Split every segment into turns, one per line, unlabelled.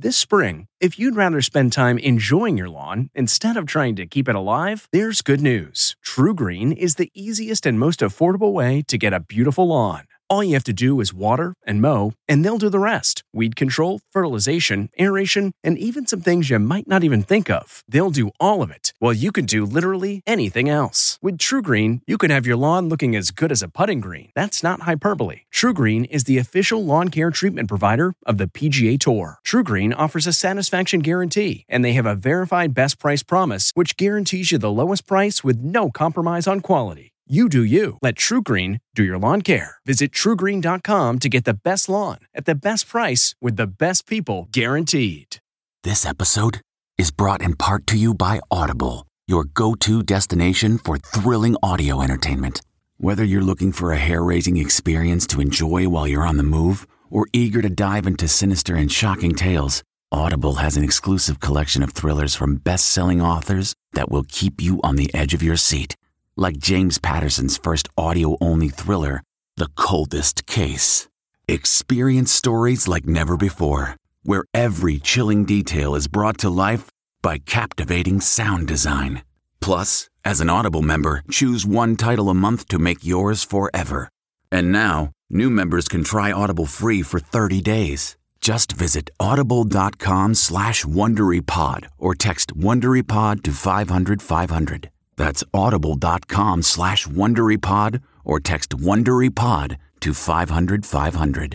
This spring, if you'd rather spend time enjoying your lawn instead of trying to keep it alive, there's good news. TruGreen is the easiest and most affordable way to get a beautiful lawn. All you have to do is water and mow, and they'll do the rest. Weed control, fertilization, aeration, and even some things you might not even think of. They'll do all of it, while you can do literally anything else. With TruGreen, you can have your lawn looking as good as a putting green. That's not hyperbole. TruGreen is the official lawn care treatment provider of the PGA Tour. TruGreen offers a satisfaction guarantee, and they have a verified best price promise, which guarantees you the lowest price with no compromise on quality. You do you. Let TruGreen do your lawn care. Visit TruGreen.com to get the best lawn at the best price with the best people guaranteed.
This episode is brought in part to you by Audible, your go-to destination for thrilling audio entertainment. Whether you're looking for a hair-raising experience to enjoy while you're on the move or eager to dive into sinister and shocking tales, Audible has an exclusive collection of thrillers from best-selling authors that will keep you on the edge of your seat. Like James Patterson's first audio-only thriller, The Coldest Case. Experience stories like never before, where every chilling detail is brought to life by captivating sound design. Plus, as an Audible member, choose one title a month to make yours forever. And now, new members can try Audible free for 30 days. Just visit audible.com/WonderyPod or text WonderyPod to 500-500. That's audible.com/WonderyPod or text WonderyPod to 500-500.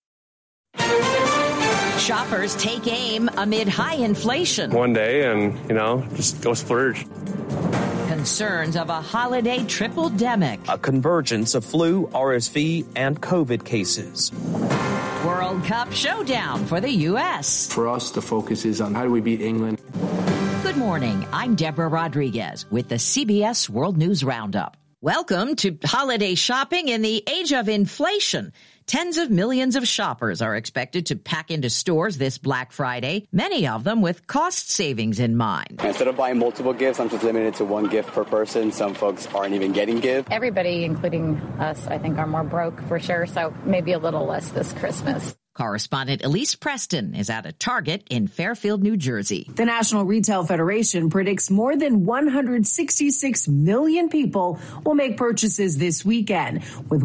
Shoppers take aim amid high inflation.
One day and, just go splurge.
Concerns of a holiday triple-demic.
A convergence of flu, RSV, and COVID cases.
World Cup showdown for the U.S.
For us, the focus is on how do we beat England.
Good morning. I'm Deborah Rodriguez with the CBS World News Roundup. Welcome to holiday shopping in the age of inflation. Tens of millions of shoppers are expected to pack into stores this Black Friday, many of them with cost savings in mind.
Instead of buying multiple gifts, I'm just limited to one gift per person. Some folks aren't even getting gifts.
Everybody, including us, I think are more broke for sure, so maybe a little less this Christmas.
Correspondent Elise Preston is at a Target in Fairfield, New Jersey.
The National Retail Federation predicts more than 166 million people will make purchases this weekend, with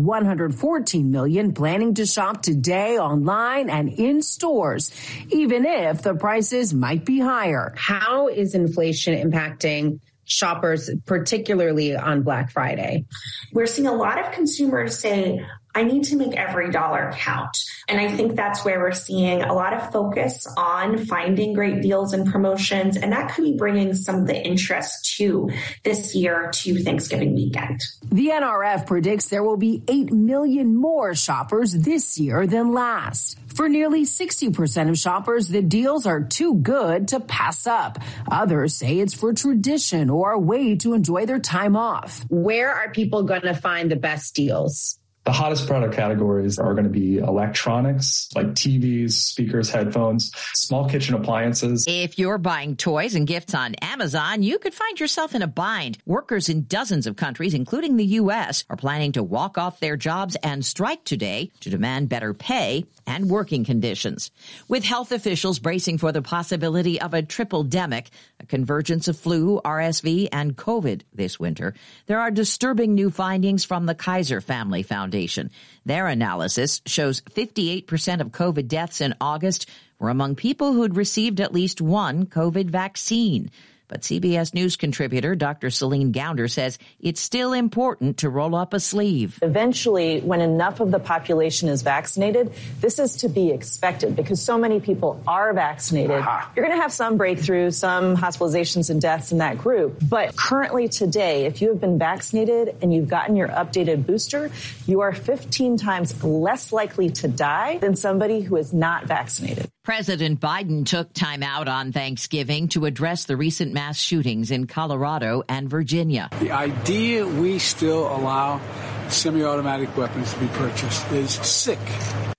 114 million planning to shop today online and in stores, even if the prices might be higher.
How is inflation impacting shoppers, particularly on Black Friday?
We're seeing a lot of consumers say, I need to make every dollar count. And I think that's where we're seeing a lot of focus on finding great deals and promotions. And that could be bringing some of the interest to this year to Thanksgiving weekend.
The NRF predicts there will be 8 million more shoppers this year than last. For nearly 60% of shoppers, the deals are too good to pass up. Others say it's for tradition or a way to enjoy their time off.
Where are people going to find the best deals?
The hottest product categories are going to be electronics, like TVs, speakers, headphones, small kitchen appliances.
If you're buying toys and gifts on Amazon, you could find yourself in a bind. Workers in dozens of countries, including the U.S., are planning to walk off their jobs and strike today to demand better pay and working conditions. With health officials bracing for the possibility of a triple-demic, a convergence of flu, RSV, and COVID this winter, there are disturbing new findings from the Kaiser Family Foundation. Their analysis shows 58% of COVID deaths in August were among people who'd received at least one COVID vaccine. But CBS News contributor Dr. Celine Gounder says it's still important to roll up a sleeve.
Eventually, when enough of the population is vaccinated, this is to be expected because so many people are vaccinated. You're going to have some breakthroughs, some hospitalizations and deaths in that group. But currently today, if you have been vaccinated and you've gotten your updated booster, you are 15 times less likely to die than somebody who is not vaccinated.
President Biden took time out on Thanksgiving to address the recent mass shootings in Colorado and Virginia.
The idea we still allow semi-automatic weapons to be purchased is sick.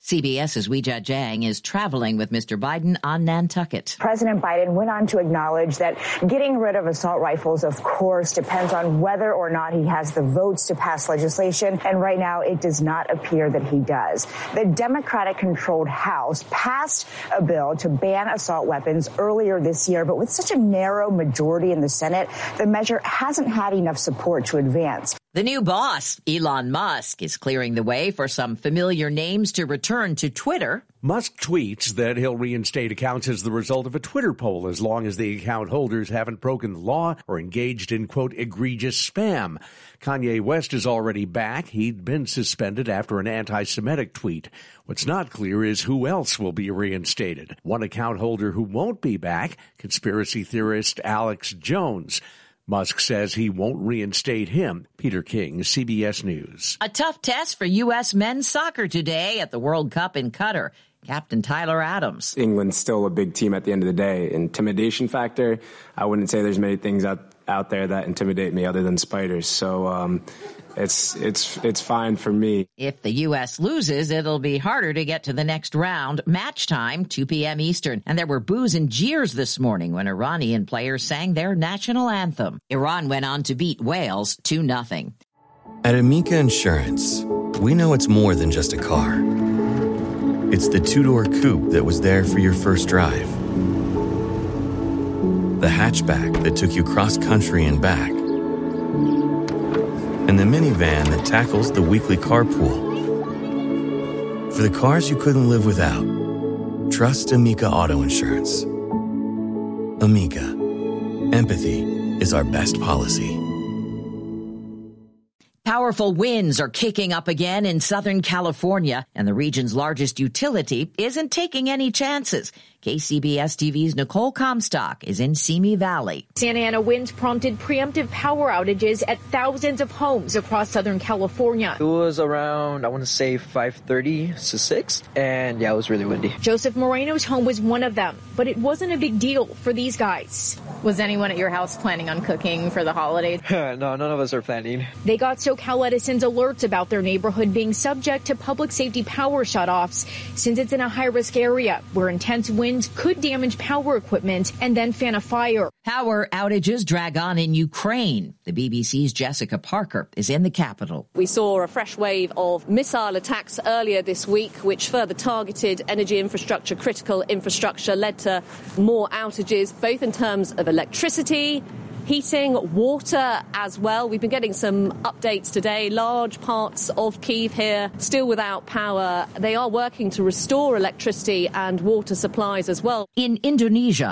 CBS's Weijia Jiang is traveling with Mr. Biden on Nantucket.
President Biden went on to acknowledge that getting rid of assault rifles, of course, depends on whether or not he has the votes to pass legislation. And right now, it does not appear that he does. The Democratic-controlled House passed a bill to ban assault weapons earlier this year, but with such a narrow majority in the Senate, the measure hasn't had enough support to advance.
The new boss, Elon Musk, is clearing the way for some familiar names to return to Twitter.
Musk tweets that he'll reinstate accounts as the result of a Twitter poll as long as the account holders haven't broken the law or engaged in, quote, egregious spam. Kanye West is already back. He'd been suspended after an anti-Semitic tweet. What's not clear is who else will be reinstated. One account holder who won't be back, conspiracy theorist Alex Jones. Musk says he won't reinstate him. Peter King, CBS News.
A tough test for U.S. men's soccer today at the World Cup in Qatar. Captain Tyler Adams.
England's still a big team at the end of the day. Intimidation factor, I wouldn't say there's many things out there that intimidate me other than spiders. So it's fine for me.
If the U.S. loses, it'll be harder to get to the next round. Match time, 2 p.m. Eastern. And there were boos and jeers this morning when Iranian players sang their national anthem. Iran went on to beat Wales 2-0.
At Amica Insurance, we know it's more than just a car. It's the two-door coupe that was there for your first drive. The hatchback that took you cross-country and back. And the minivan that tackles the weekly carpool. For the cars you couldn't live without, trust Amica Auto Insurance. Amica. Empathy is our best policy.
Powerful winds are kicking up again in Southern California, and the region's largest utility isn't taking any chances. KCBS TV's Nicole Comstock is in Simi Valley.
Santa Ana winds prompted preemptive power outages at thousands of homes across Southern California.
It was around, I want to say 5:30 to 6, and yeah, it was really windy.
Joseph Moreno's home was one of them, but it wasn't a big deal for these guys.
Was anyone at your house planning on cooking for the holidays?
No, none of us are planning.
They got SoCal Edison's alerts about their neighborhood being subject to public safety power shutoffs since it's in a high-risk area where intense winds could damage power equipment and then fan a fire.
Power outages drag on in Ukraine. The BBC's Jessica Parker is in the capital.
We saw a fresh wave of missile attacks earlier this week, which further targeted energy infrastructure, critical infrastructure, led to more outages, both in terms of electricity, heating, water as well. We've been getting some updates today. Large parts of Kyiv here still without power. They are working to restore electricity and water supplies as well.
In Indonesia,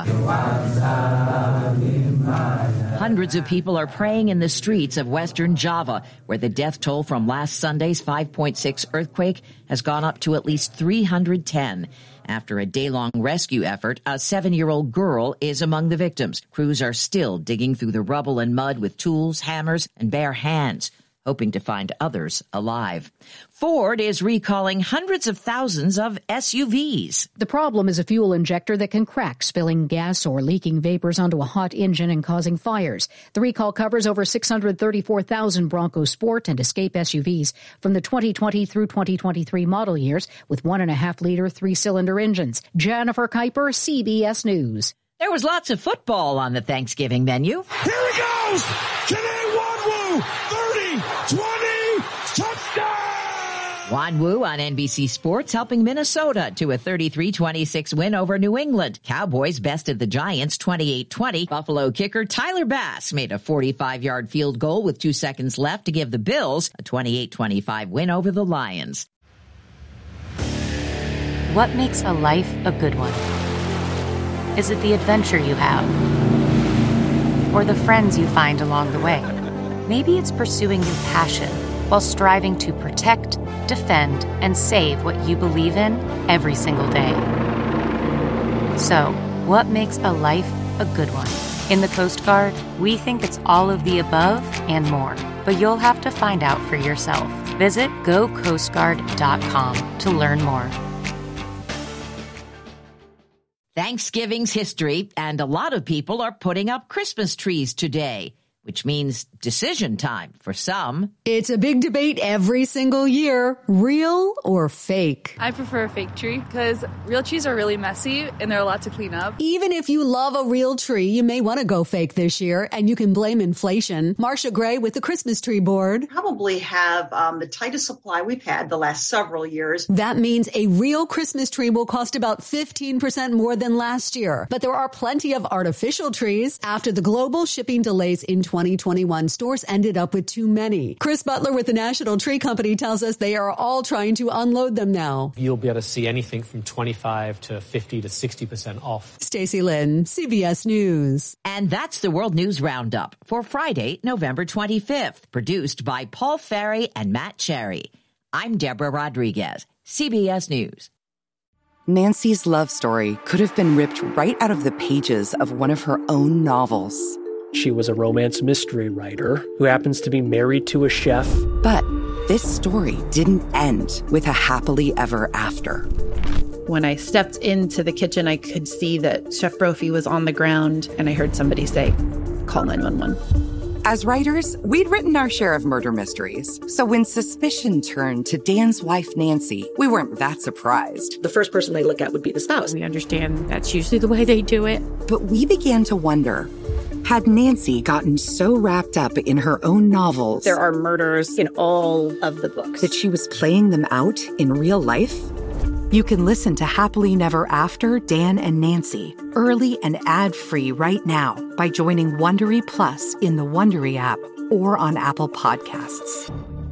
hundreds of people are praying in the streets of Western Java, where the death toll from last Sunday's 5.6 earthquake has gone up to at least 310. After a day-long rescue effort, a 7-year-old girl is among the victims. Crews are still digging through the rubble and mud with tools, hammers, and bare hands, hoping to find others alive. Ford is recalling hundreds of thousands of SUVs.
The problem is a fuel injector that can crack, spilling gas or leaking vapors onto a hot engine and causing fires. The recall covers over 634,000 Bronco Sport and Escape SUVs from the 2020 through 2023 model years with 1.5-liter 3-cylinder engines. Jennifer Kuiper, CBS News.
There was lots of football on the Thanksgiving menu.
Here he goes! Janae Wanwu, 30-20, touchdown!
Wanwu on NBC Sports helping Minnesota to a 33-26 win over New England. Cowboys bested the Giants 28-20. Buffalo kicker Tyler Bass made a 45-yard field goal with 2 seconds left to give the Bills a 28-25 win over the Lions.
What makes a life a good one? Is it the adventure you have? Or the friends you find along the way? Maybe it's pursuing your passion while striving to protect, defend, and save what you believe in every single day. So, what makes a life a good one? In the Coast Guard, we think it's all of the above and more, but you'll have to find out for yourself. Visit GoCoastGuard.com to learn more.
Thanksgiving's history, and a lot of people are putting up Christmas trees today. which means decision time for some.
It's a big debate every single year, real or fake.
I prefer a fake tree because real trees are really messy and they're a lot to clean up.
Even if you love a real tree, you may want to go fake this year, and you can blame inflation. Marcia Gray with the Christmas Tree Board.
Probably have the tightest supply we've had the last several years.
That means a real Christmas tree will cost about 15% more than last year. But there are plenty of artificial trees. After the global shipping delays in 2021, stores ended up with too many. Chris Butler with the National Tree Company tells us they are all trying to unload them now.
You'll be able to see anything from 25 to 50 to 60% off.
Stacey Lynn, CBS News.
And that's the World News Roundup for Friday, November 25th, produced by Paul Ferry and Matt Cherry. I'm Deborah Rodriguez, CBS News.
Nancy's love story could have been ripped right out of the pages of one of her own novels.
She was a romance mystery writer who happens to be married to a chef.
But this story didn't end with a happily ever after.
When I stepped into the kitchen, I could see that Chef Brophy was on the ground, and I heard somebody say, "Call 911."
As writers, we'd written our share of murder mysteries. So when suspicion turned to Dan's wife, Nancy, we weren't that surprised.
The first person they look at would be the spouse. We understand that's usually the way they do it.
But we began to wonder, had Nancy gotten so wrapped up in her own novels?
There are murders in all of the books.
That she was playing them out in real life? You can listen to Happily Never After, Dan and Nancy, early and ad-free right now by joining Wondery Plus in the Wondery app or on Apple Podcasts.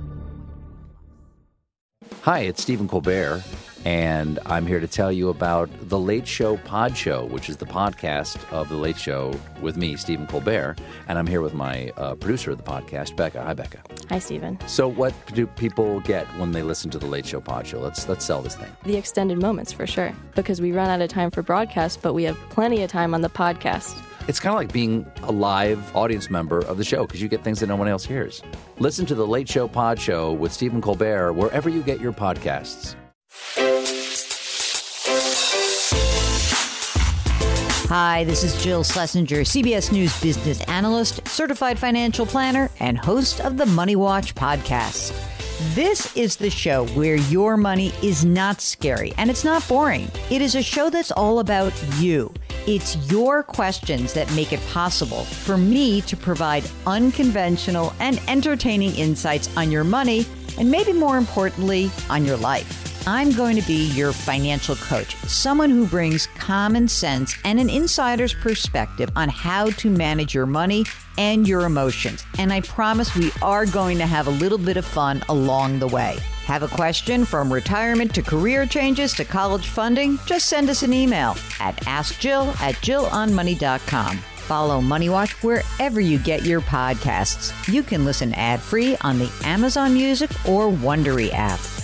Hi, it's Stephen Colbert, and I'm here to tell you about The Late Show Pod Show, which is the podcast of The Late Show with me, Stephen Colbert, and I'm here with my producer of the podcast, Becca. Hi, Becca.
Hi, Stephen.
So what do people get when they listen to The Late Show Pod Show? Let's sell this thing.
The extended moments, for sure, because we run out of time for broadcast, but we have plenty of time on the podcast.
It's kind of like being a live audience member of the show because you get things that no one else hears. Listen to The Late Show Pod Show with Stephen Colbert wherever you get your podcasts.
Hi, this is Jill Schlesinger, CBS News business analyst, certified financial planner, and host of the Money Watch podcast. This is the show where your money is not scary and it's not boring. It is a show that's all about you. It's your questions that make it possible for me to provide unconventional and entertaining insights on your money and maybe more importantly, on your life. I'm going to be your financial coach, someone who brings common sense and an insider's perspective on how to manage your money and your emotions. And I promise we are going to have a little bit of fun along the way. Have a question from retirement to career changes to college funding? Just send us an email at askjill@jillonmoney.com. Follow Money Watch wherever you get your podcasts. You can listen ad-free on the Amazon Music or Wondery app.